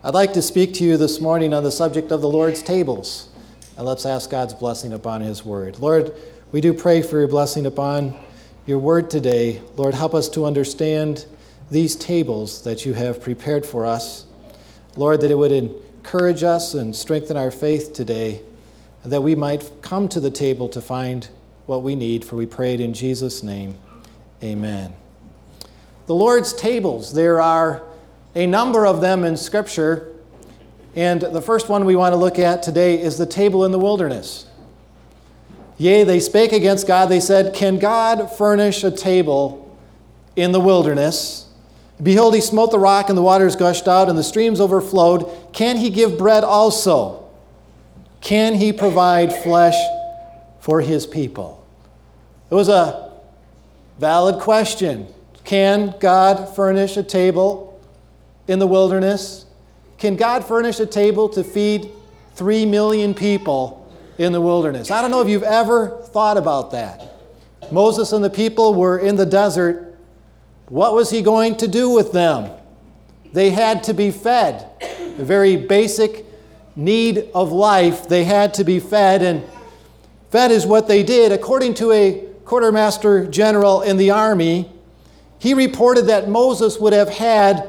I'd like to speak to you this morning on the subject of the Lord's tables. And let's ask God's blessing upon His word. Lord, we do pray for your blessing upon your word today. Lord, help us to understand these tables that you have prepared for us. Lord, that it would encourage us and strengthen our faith today, that we might come to the table to find what we need, for we pray it in Jesus' name. Amen. The Lord's tables, there are a number of them in Scripture, and the first one we want to look at today is the table in the wilderness. Yea, they spake against God. They said, "Can God furnish a table in the wilderness? Behold, he smote the rock, and the waters gushed out, and the streams overflowed. Can he give bread also? Can he provide flesh for his people?" It was a valid question. Can God furnish a table in the wilderness? Can God furnish a table to feed 3 million people in the wilderness? I don't know if you've ever thought about that. Moses and the people were in the desert. What was he going to do with them? They had to be fed. A very basic need of life. They had to be fed, and fed is what they did. According to a quartermaster general in the army, he reported that Moses would have had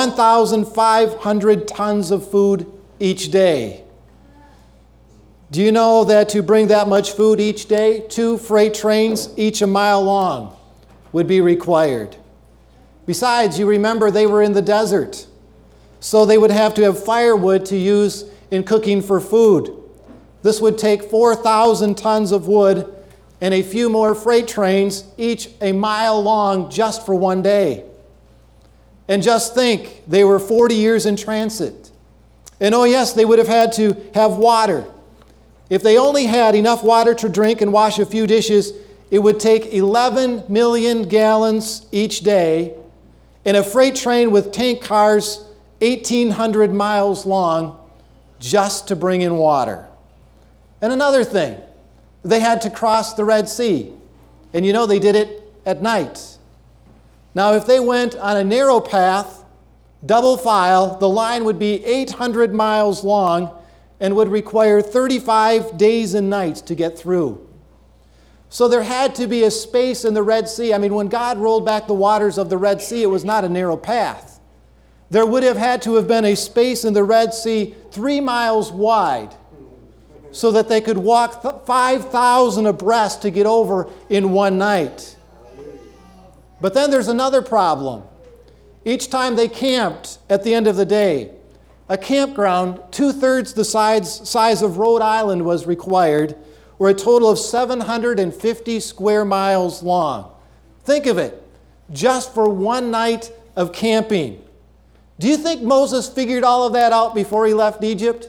1,500 tons of food each day. Do you know that to bring that much food each day, 2 freight trains, each a mile long, would be required? Besides, you remember they were in the desert, so they would have to have firewood to use in cooking for food. This would take 4,000 tons of wood and a few more freight trains, each a mile long, just for one day. And just think, they were 40 years in transit. And oh yes, they would have had to have water. If they only had enough water to drink and wash a few dishes, it would take 11 million gallons each day, and a freight train with tank cars 1,800 miles long just to bring in water. And another thing, they had to cross the Red Sea. And you know they did it at night. Now, if they went on a narrow path, double file, the line would be 800 miles long and would require 35 days and nights to get through. So there had to be a space in the Red Sea. I mean, when God rolled back the waters of the Red Sea, it was not a narrow path. There would have had to have been a space in the Red Sea 3 miles wide so that they could walk 5,000 abreast to get over in one night. But then there's another problem. Each time they camped at the end of the day, a campground 2/3 the size of Rhode Island was required, or a total of 750 square miles long. Think of it, just for one night of camping. Do you think Moses figured all of that out before he left Egypt?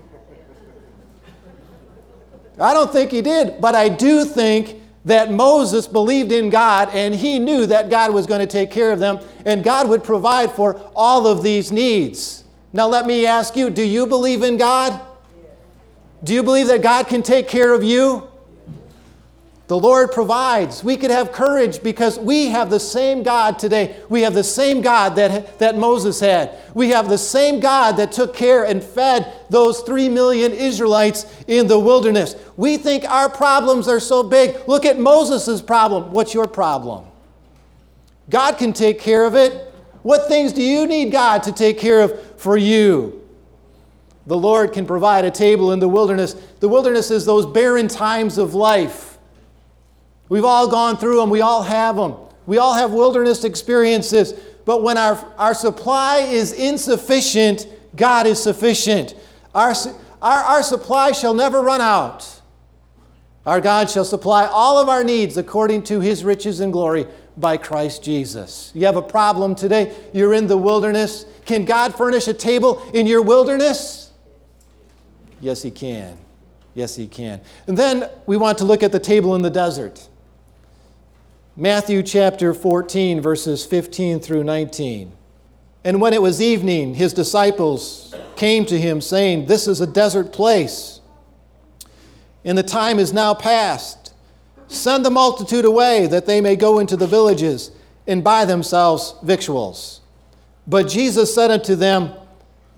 I don't think he did, but I do think that Moses believed in God, and he knew that God was going to take care of them, and God would provide for all of these needs. Now let me ask you, do you believe in God? Do you believe that God can take care of you? The Lord provides. We could have courage because we have the same God today. We have the same God that Moses had. We have the same God that took care and fed those 3 million Israelites in the wilderness. We think our problems are so big. Look at Moses' problem. What's your problem? God can take care of it. What things do you need God to take care of for you? The Lord can provide a table in the wilderness. The wilderness is those barren times of life. We've all gone through them. We all have them. We all have wilderness experiences. But when our supply is insufficient, God is sufficient. Our supply shall never run out. Our God shall supply all of our needs according to His riches and glory by Christ Jesus. You have a problem today. You're in the wilderness. Can God furnish a table in your wilderness? Yes, He can. Yes, He can. And then we want to look at the table in the desert. Matthew chapter 14, verses 15 through 19. And when it was evening, His disciples came to Him, saying, "This is a desert place, and the time is now past. Send the multitude away, that they may go into the villages and buy themselves victuals." But Jesus said unto them,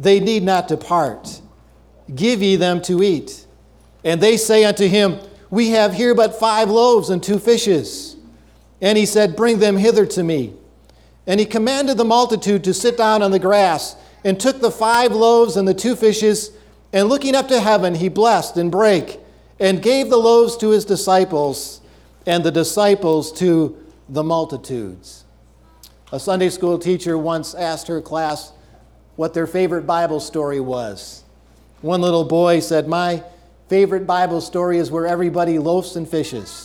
they need not depart. Give ye them to eat. And they say unto him, We have here but 5 loaves and 2 fishes. And he said, Bring them hither to me. And he commanded the multitude to sit down on the grass, and took the 5 loaves and the 2 fishes, and looking up to heaven, he blessed and brake, and gave the loaves to his disciples, and the disciples to the multitudes. A Sunday school teacher once asked her class what their favorite Bible story was. One little boy said, My favorite Bible story is where everybody loafs and fishes.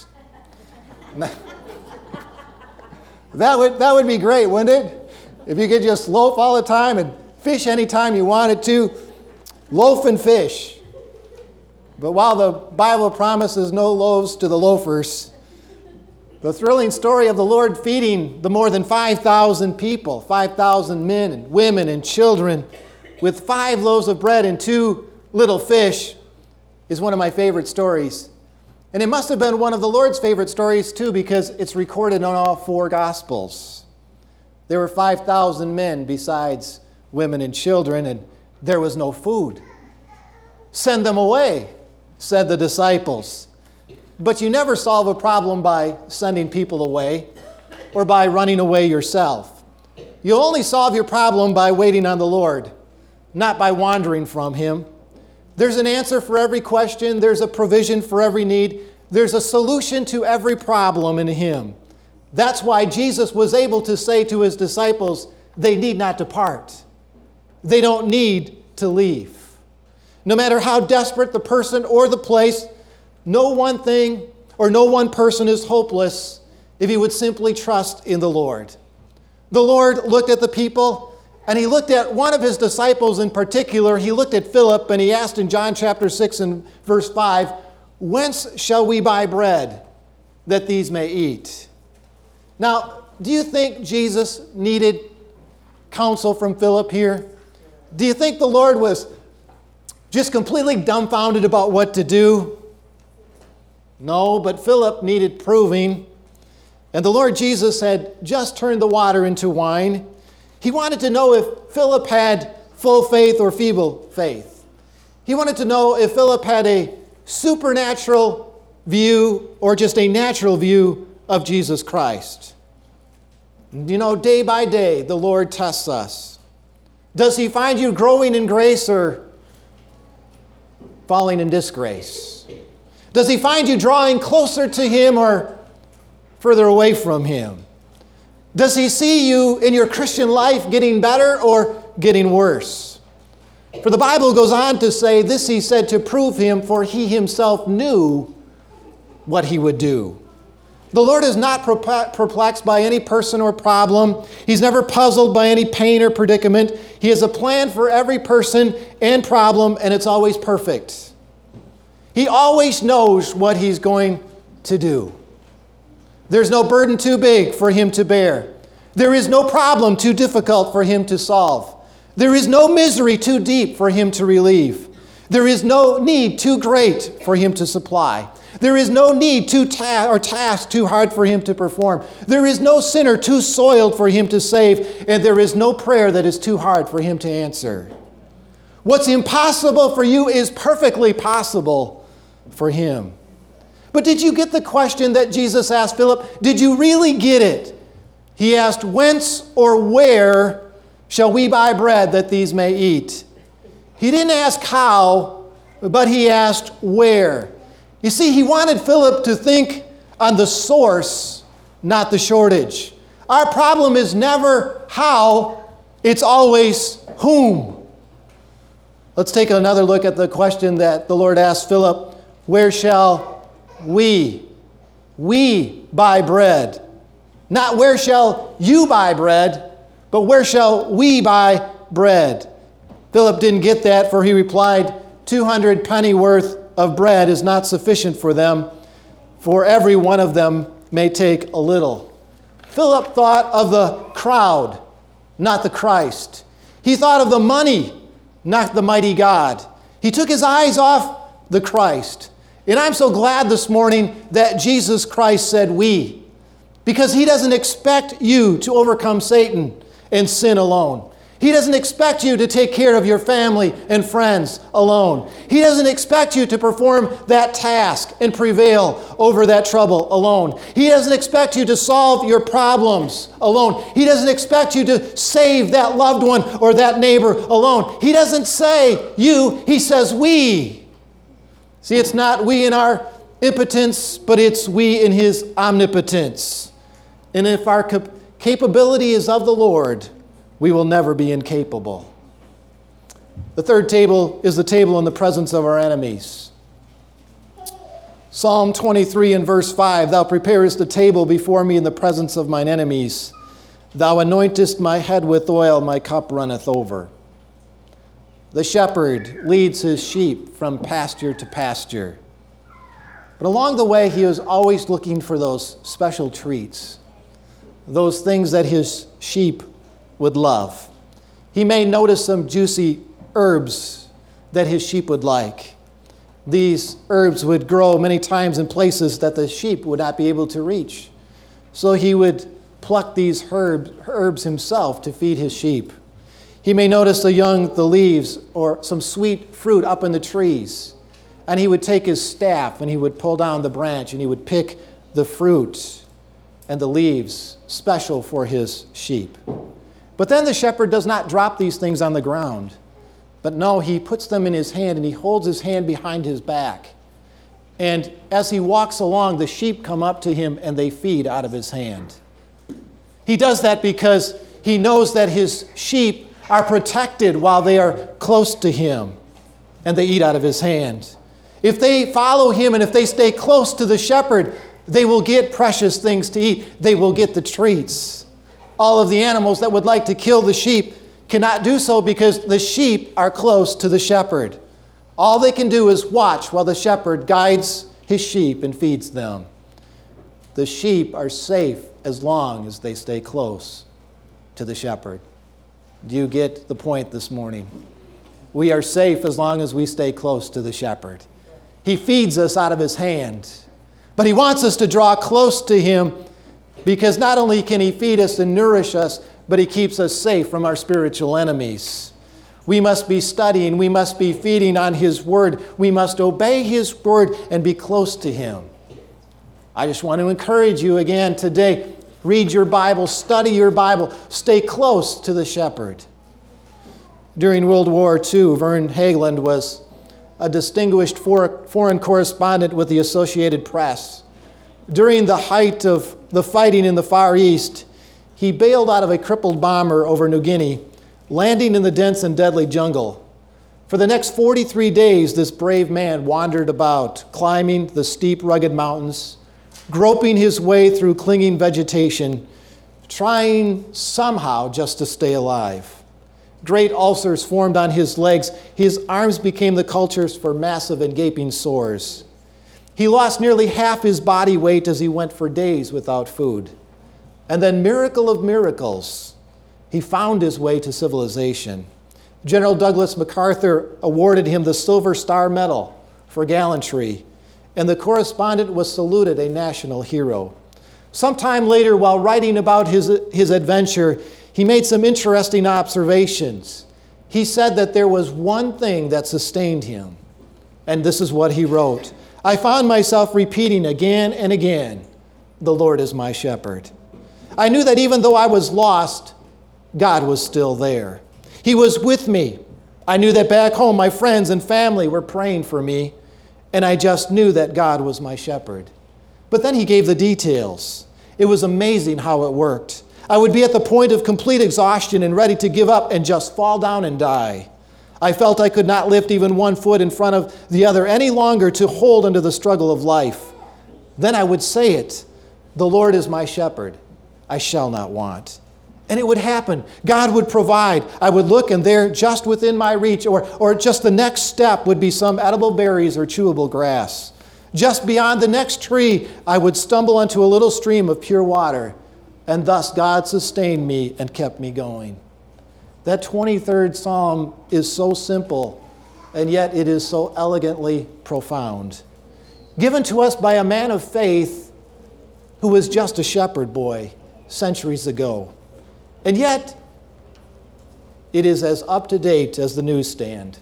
That would be great, wouldn't it? If you could just loaf all the time and fish anytime you wanted to. Loaf and fish. But while the Bible promises no loaves to the loafers, the thrilling story of the Lord feeding the more than 5,000 people, 5,000 men and women and children, with 5 loaves of bread and 2 little fish, is one of my favorite stories. And it must have been one of the Lord's favorite stories too, because it's recorded on all 4 Gospels. There were 5,000 men besides women and children, and there was no food. Send them away, said the disciples. But you never solve a problem by sending people away or by running away yourself. You only solve your problem by waiting on the Lord, not by wandering from Him. There's an answer for every question. There's a provision for every need. There's a solution to every problem in Him. That's why Jesus was able to say to His disciples, they need not depart. They don't need to leave. No matter how desperate the person or the place, no one thing or no one person is hopeless if he would simply trust in the Lord. The Lord looked at the people, and He looked at one of His disciples in particular. He looked at Philip, and He asked in John chapter 6 and verse 5, Whence shall we buy bread that these may eat? Now, do you think Jesus needed counsel from Philip here? Do you think the Lord was just completely dumbfounded about what to do? No, but Philip needed proving. And the Lord Jesus had just turned the water into wine. He wanted to know if Philip had full faith or feeble faith. He wanted to know if Philip had a supernatural view or just a natural view of Jesus Christ. You know, day by day, the Lord tests us. Does He find you growing in grace or falling in disgrace? Does He find you drawing closer to Him or further away from Him? Does He see you in your Christian life getting better or getting worse? For the Bible goes on to say, this He said to prove Him, for He Himself knew what He would do. The Lord is not perplexed by any person or problem. He's never puzzled by any pain or predicament. He has a plan for every person and problem, and it's always perfect. He always knows what He's going to do. There's no burden too big for Him to bear. There is no problem too difficult for Him to solve. There is no misery too deep for Him to relieve. There is no need too great for Him to supply. There is no need task too hard for Him to perform. There is no sinner too soiled for Him to save, and there is no prayer that is too hard for Him to answer. What's impossible for you is perfectly possible for Him. But did you get the question that Jesus asked Philip? Did you really get it? He asked, Whence or where shall we buy bread that these may eat? He didn't ask how, but He asked where. You see, He wanted Philip to think on the source, not the shortage. Our problem is never how, it's always whom. Let's take another look at the question that the Lord asked Philip. Where shall we buy bread? Not where shall you buy bread, but where shall we buy bread? Philip didn't get that, for he replied, 200 pennyworth of bread is not sufficient for them, for every one of them may take a little. Philip thought of the crowd, not the Christ. He thought of the money, not the mighty God. He took his eyes off the Christ. And I'm so glad this morning that Jesus Christ said we, because He doesn't expect you to overcome Satan and sin alone. He doesn't expect you to take care of your family and friends alone. He doesn't expect you to perform that task and prevail over that trouble alone. He doesn't expect you to solve your problems alone. He doesn't expect you to save that loved one or that neighbor alone. He doesn't say you, he says we. See, it's not we in our impotence, but it's we in his omnipotence. And if our capability is of the Lord, we will never be incapable. The third table is the table in the presence of our enemies. Psalm 23 and verse 5, Thou preparest a table before me in the presence of mine enemies. Thou anointest my head with oil, my cup runneth over. The shepherd leads his sheep from pasture to pasture. But along the way, he is always looking for those special treats, those things that his sheep would love. He may notice some juicy herbs that his sheep would like. These herbs would grow many times in places that the sheep would not be able to reach. So he would pluck these herbs himself to feed his sheep. He may notice the leaves or some sweet fruit up in the trees. And he would take his staff and he would pull down the branch and he would pick the fruit and the leaves special for his sheep. But then the shepherd does not drop these things on the ground. But no, he puts them in his hand and he holds his hand behind his back. And as he walks along, the sheep come up to him and they feed out of his hand. He does that because he knows that his sheep are protected while they are close to him and they eat out of his hand. If they follow him and if they stay close to the shepherd, they will get precious things to eat. They will get the treats. All of the animals that would like to kill the sheep cannot do so because the sheep are close to the shepherd. All they can do is watch while the shepherd guides his sheep and feeds them. The sheep are safe as long as they stay close to the shepherd. Do you get the point this morning? We are safe as long as we stay close to the shepherd. He feeds us out of his hand, but he wants us to draw close to him because not only can he feed us and nourish us, but he keeps us safe from our spiritual enemies. We must be studying. We must be feeding on his word. We must obey his word and be close to him. I just want to encourage you again today. Read your Bible. Study your Bible. Stay close to the shepherd. During World War II, Vern Hageland was a distinguished foreign correspondent with the Associated Press. During the height of the fighting in the Far East, he bailed out of a crippled bomber over New Guinea, landing in the dense and deadly jungle. For the next 43 days, this brave man wandered about, climbing the steep, rugged mountains, groping his way through clinging vegetation, trying somehow just to stay alive. Great ulcers formed on his legs. His arms became the cultures for massive and gaping sores. He lost nearly half his body weight as he went for days without food. And then, miracle of miracles, he found his way to civilization. General Douglas MacArthur awarded him the Silver Star Medal for gallantry, and the correspondent was saluted a national hero. Sometime later, while writing about his adventure, he made some interesting observations. He said that there was one thing that sustained him, and this is what he wrote. I found myself repeating again and again, the Lord is my shepherd. I knew that even though I was lost, God was still there. He was with me. I knew that back home my friends and family were praying for me, and I just knew that God was my shepherd. But then he gave the details. It was amazing how it worked. I would be at the point of complete exhaustion and ready to give up and just fall down and die. I felt I could not lift even one foot in front of the other any longer to hold under the struggle of life. Then I would say it, the Lord is my shepherd, I shall not want. And it would happen. God would provide. I would look and there, just within my reach, or just the next step would be some edible berries or chewable grass. Just beyond the next tree, I would stumble onto a little stream of pure water, and thus God sustained me and kept me going. That 23rd Psalm is so simple, and yet it is so elegantly profound. Given to us by a man of faith who was just a shepherd boy centuries ago. And yet, It is as up to date as the newsstand.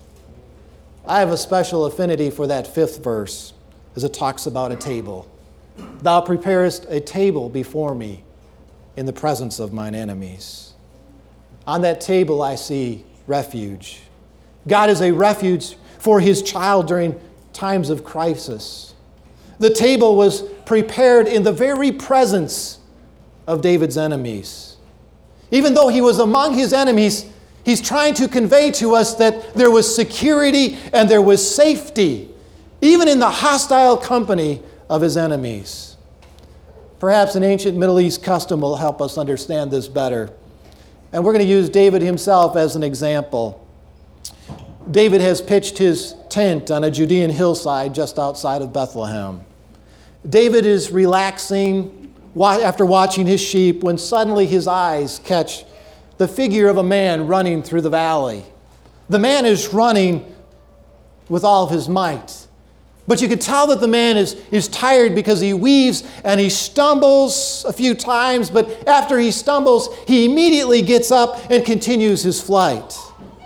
I have a special affinity for that 5th verse as it talks about a table. Thou preparest a table before me in the presence of mine enemies. On that table I see refuge. God is a refuge for his child during times of crisis. The table was prepared in the very presence of David's enemies. Even though he was among his enemies, he's trying to convey to us that there was security and there was safety, even in the hostile company of his enemies. Perhaps an ancient Middle East custom will help us understand this better. And we're going to use David himself as an example. David has pitched his tent on a Judean hillside just outside of Bethlehem. David is relaxing after watching his sheep when suddenly his eyes catch the figure of a man running through the valley. The man is running with all of his might. But you can tell that the man is tired because he weaves and he stumbles a few times, but after he stumbles, he immediately gets up and continues his flight.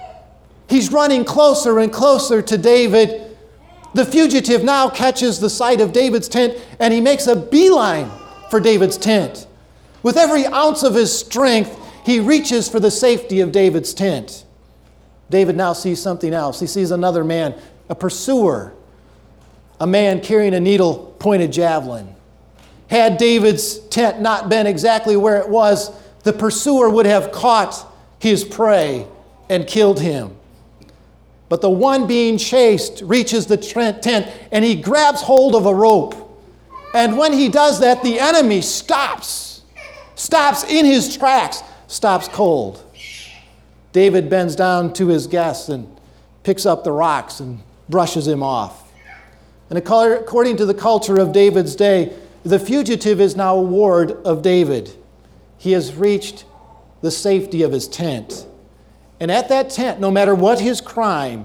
He's running closer and closer to David. The fugitive now catches the sight of David's tent and he makes a beeline for David's tent. With every ounce of his strength, he reaches for the safety of David's tent. David now sees something else. He sees another man, a pursuer, a man carrying a needle-pointed javelin. Had David's tent not been exactly where it was, the pursuer would have caught his prey and killed him. But the one being chased reaches the tent and he grabs hold of a rope. And when he does that, the enemy stops in his tracks, stops cold. David bends down to his guest and picks up the rocks and brushes him off. And according to the culture of David's day, the fugitive is now a ward of David. He has reached the safety of his tent. And at that tent, no matter what his crime,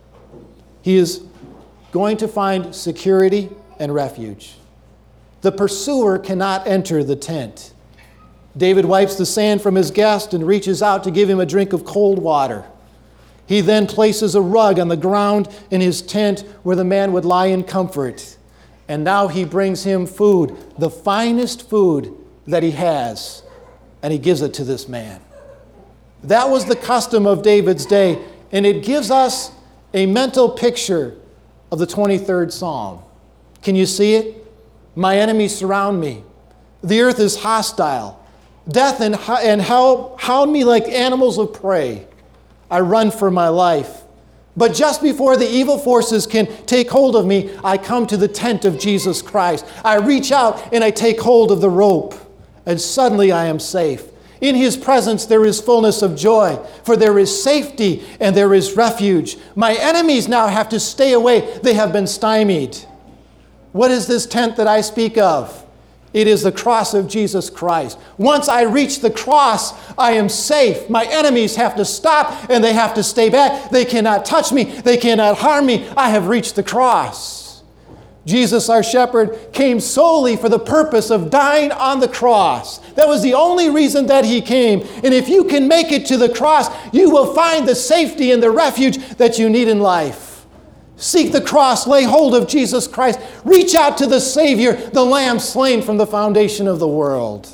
he is going to find security and refuge. The pursuer cannot enter the tent. David wipes the sand from his guest and reaches out to give him a drink of cold water. He then places a rug on the ground in his tent where the man would lie in comfort. And now he brings him food, the finest food that he has, and he gives it to this man. That was the custom of David's day, and it gives us a mental picture of the 23rd Psalm. Can you see it? My enemies surround me. The earth is hostile. Death and hell hound me like animals of prey. I run for my life. But just before the evil forces can take hold of me, I come to the tent of Jesus Christ. I reach out and I take hold of the rope, and suddenly I am safe. In his presence there is fullness of joy, for there is safety and there is refuge. My enemies now have to stay away. They have been stymied. What is this tent that I speak of? It is the cross of Jesus Christ. Once I reach the cross, I am safe. My enemies have to stop and they have to stay back. They cannot touch me. They cannot harm me. I have reached the cross. Jesus, our shepherd, came solely for the purpose of dying on the cross. That was the only reason that he came. And if you can make it to the cross, you will find the safety and the refuge that you need in life. Seek the cross, lay hold of Jesus Christ, reach out to the Savior, the Lamb slain from the foundation of the world.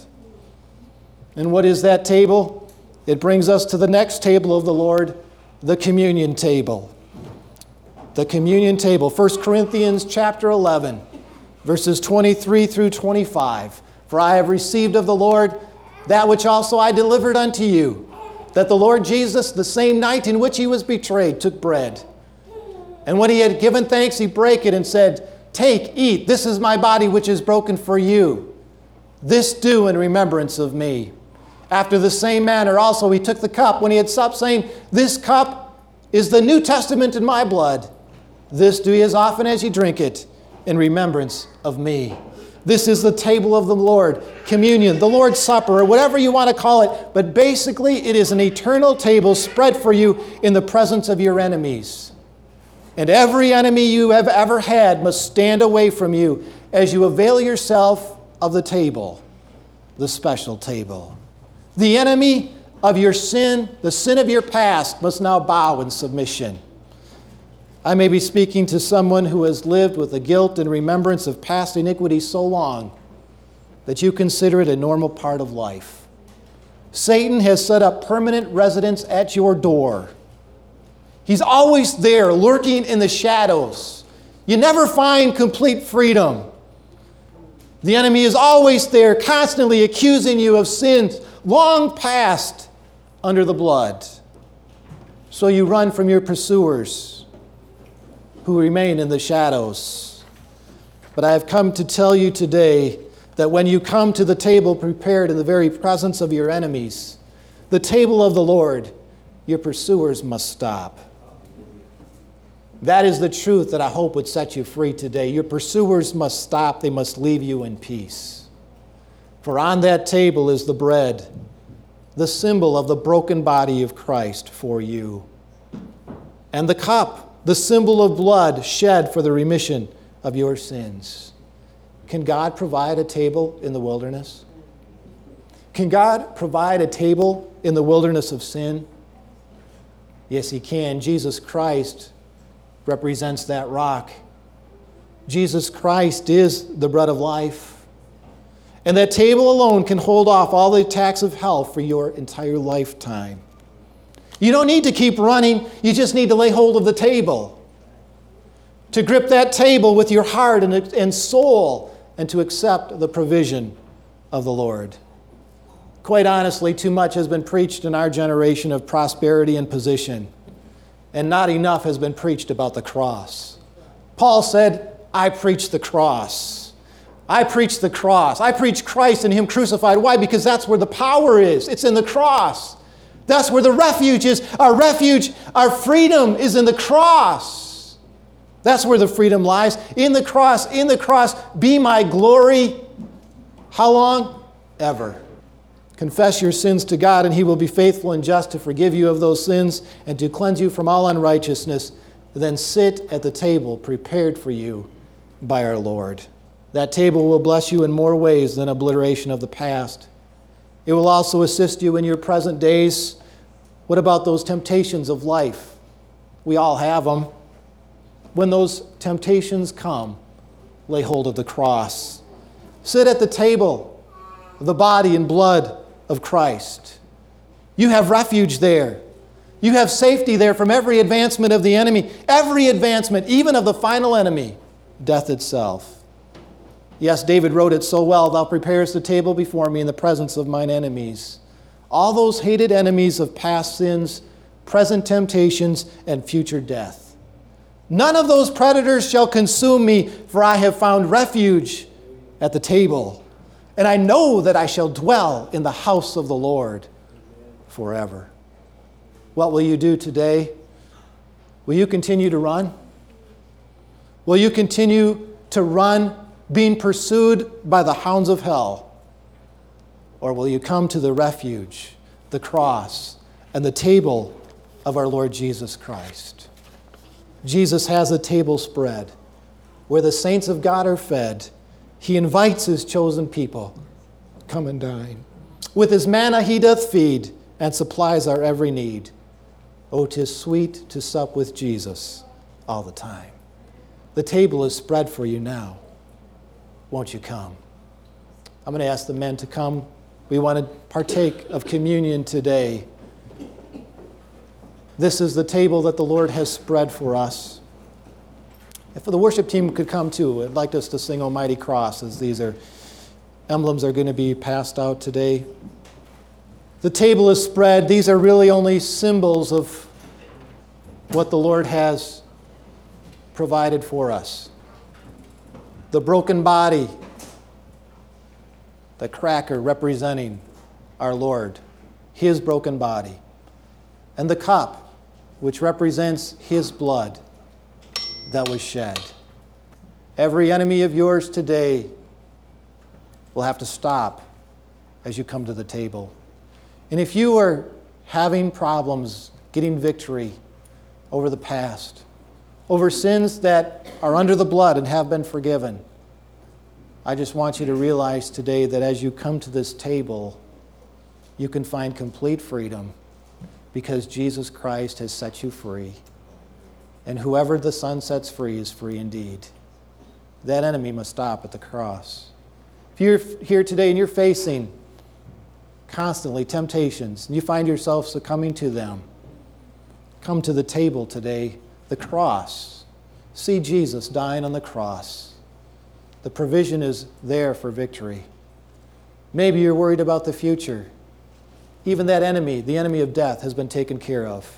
And what is that table? It brings us to the next table of the Lord, the communion table. The communion table, 1 Corinthians chapter 11, verses 23 through 25. For I have received of the Lord that which also I delivered unto you, that the Lord Jesus, the same night in which he was betrayed, took bread. And when he had given thanks, he brake it and said, Take, eat, this is my body which is broken for you. This do in remembrance of me. After the same manner also he took the cup when he had supped, saying, This cup is the New Testament in my blood. This do ye as often as ye drink it in remembrance of me. This is the table of the Lord, communion, the Lord's Supper, or whatever you want to call it. But basically it is an eternal table spread for you in the presence of your enemies. And every enemy you have ever had must stand away from you as you avail yourself of the table, the special table. The enemy of your sin, the sin of your past, must now bow in submission. I may be speaking to someone who has lived with the guilt and remembrance of past iniquity so long that you consider it a normal part of life. Satan has set up permanent residence at your door. He's always there, lurking in the shadows. You never find complete freedom. The enemy is always there, constantly accusing you of sins long past under the blood. So you run from your pursuers who remain in the shadows. But I have come to tell you today that when you come to the table prepared in the very presence of your enemies, the table of the Lord, your pursuers must stop. That is the truth that I hope would set you free today. Your pursuers must stop. They must leave you in peace. For on that table is the bread, the symbol of the broken body of Christ for you, and the cup, the symbol of blood shed for the remission of your sins. Can God provide a table in the wilderness? Can God provide a table in the wilderness of sin? Yes, He can. Jesus Christ represents that rock. Jesus Christ is the bread of life. And that table alone can hold off all the attacks of hell for your entire lifetime. You don't need to keep running. You just need to lay hold of the table. To grip that table with your heart and soul, and to accept the provision of the Lord. Quite honestly, too much has been preached in our generation of prosperity and position, and not enough has been preached about the cross. Paul said, I preach the cross. I preach the cross. I preach Christ and Him crucified. Why? Because that's where the power is. It's in the cross. That's where the refuge is. Our refuge, our freedom is in the cross. That's where the freedom lies. In the cross, be my glory. How long? Ever. Confess your sins to God, and He will be faithful and just to forgive you of those sins and to cleanse you from all unrighteousness. Then sit at the table prepared for you by our Lord. That table will bless you in more ways than obliteration of the past. It will also assist you in your present days. What about those temptations of life? We all have them. When those temptations come, lay hold of the cross. Sit at the table of the body and blood of Christ. You have refuge there. You have safety there from every advancement of the enemy. Every advancement, even of the final enemy, death itself. Yes, David wrote it so well, thou preparest the table before me in the presence of mine enemies. All those hated enemies of past sins, present temptations, and future death. None of those predators shall consume me, for I have found refuge at the table. And I know that I shall dwell in the house of the Lord forever. What will you do today? Will you continue to run? Will you continue to run, being pursued by the hounds of hell? Or will you come to the refuge, the cross, and the table of our Lord Jesus Christ? Jesus has a table spread where the saints of God are fed. He invites His chosen people, come and dine. With His manna He doth feed and supplies our every need. Oh, 'tis sweet to sup with Jesus all the time. The table is spread for you now. Won't you come? I'm going to ask the men to come. We want to partake of communion today. This is the table that the Lord has spread for us. If the worship team could come too, I'd like us to sing O Mighty Cross, as these emblems are going to be passed out today. The table is spread. These are really only symbols of what the Lord has provided for us. The broken body, the cracker representing our Lord, His broken body, and the cup, which represents His blood that was shed. Every enemy of yours today will have to stop as you come to the table. And if you are having problems getting victory over the past, over sins that are under the blood and have been forgiven, I just want you to realize today that as you come to this table, you can find complete freedom because Jesus Christ has set you free. And whoever the Son sets free is free indeed. That enemy must stop at the cross. If you're here today and you're facing constantly temptations and you find yourself succumbing to them, come to the table today, the cross. See Jesus dying on the cross. The provision is there for victory. Maybe you're worried about the future. Even that enemy, the enemy of death, has been taken care of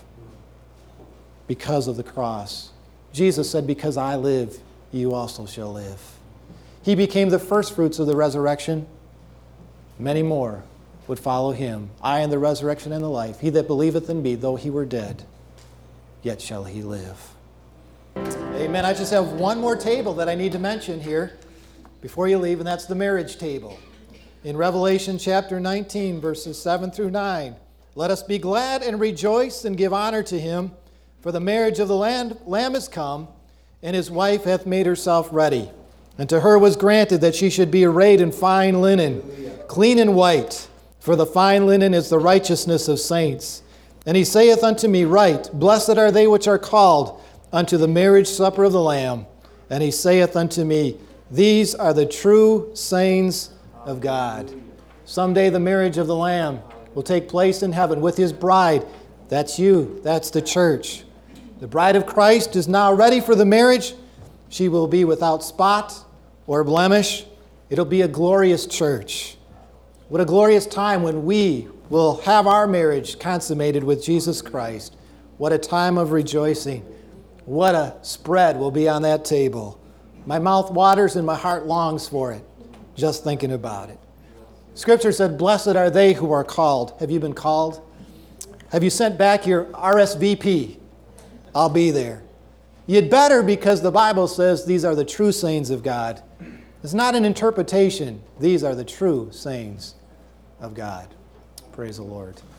because of the cross. Jesus said, because I live, you also shall live. He became the first fruits of the resurrection. Many more would follow him. I am the resurrection and the life. He that believeth in me, though he were dead, yet shall he live. Amen. I just have one more table that I need to mention here before you leave, and that's the marriage table. In Revelation chapter 19, verses 7 through 9, let us be glad and rejoice and give honor to him, for the marriage of the Lamb is come, and his wife hath made herself ready. And to her was granted that she should be arrayed in fine linen, clean and white, for the fine linen is the righteousness of saints. And he saith unto me, Write, blessed are they which are called unto the marriage supper of the Lamb. And he saith unto me, These are the true sayings of God. Someday the marriage of the Lamb will take place in heaven with his bride. That's you. That's the church. The bride of Christ is now ready for the marriage. She will be without spot or blemish. It'll be a glorious church. What a glorious time when we will have our marriage consummated with Jesus Christ. What a time of rejoicing. What a spread will be on that table. My mouth waters and my heart longs for it, just thinking about it. Scripture said, Blessed are they who are called. Have you been called? Have you sent back your RSVP? I'll be there. You'd better, because the Bible says these are the true sayings of God. It's not an interpretation. These are the true sayings of God. Praise the Lord.